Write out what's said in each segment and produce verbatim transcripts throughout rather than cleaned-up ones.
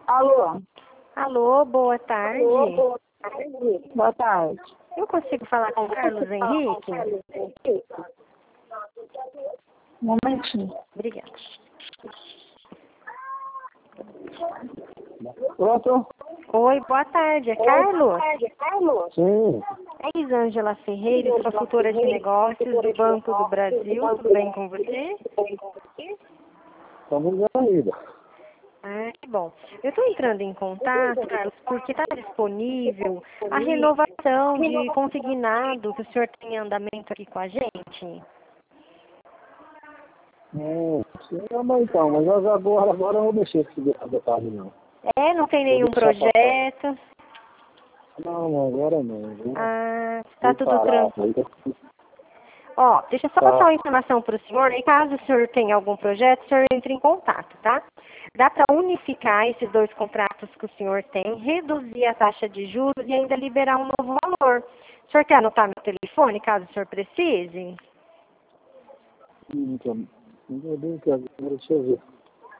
Alô? Alô, boa tarde. Alô, boa tarde. Boa tarde. Eu consigo falar com o Carlos Henrique? Um momentinho. Obrigada. Pronto? Oi, boa tarde. É Carlos? Sim. É Elisângela Ferreira, sua futura de negócios do Banco do Brasil. Tudo bem com você? Estamos ainda. Ah, que bom. Eu estou entrando em contato, Carlos, porque está disponível a renovação de consignado que o senhor tem em andamento aqui com a gente. Hum, sim, mas então, mas eu agora, agora eu não vou mexer com esse detalhe, não. É, não tem Vou nenhum deixar passar. projeto. Não, agora não. Viu? Ah, está Vou tudo parar, tranquilo. aí. Ó, deixa eu só Tá. passar uma informação para o senhor, e caso o senhor tenha algum projeto, o senhor entre em contato, tá? Dá para unificar esses dois contratos que o senhor tem, reduzir a taxa de juros e ainda liberar um novo valor. O senhor quer anotar meu telefone, caso o senhor precise? Então, ainda bem que agora, deixa eu ver.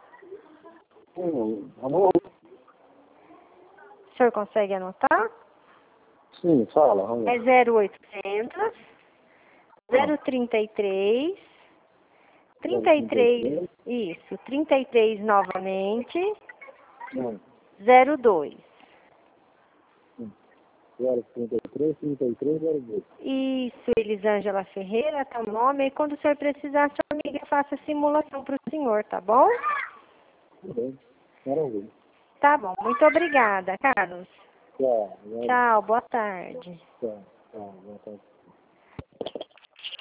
Hum, amor? O senhor consegue anotar? Sim, fala. Vamos É ver. zero oitocentos, zero trinta e três, trinta e três, isso, trinta e três novamente, Hum, zero dois. zero trinta e três, trinta e três, zero dois. Isso, Elisângela Ferreira, tá o nome. E quando o senhor precisar, a sua amiga faça a simulação para o senhor, tá bom? Tudo bem. Maravilha. Tá bom. Muito obrigada, Carlos. Tchau. Tchau, boa tarde. Tchau. Tchau. Boa tarde.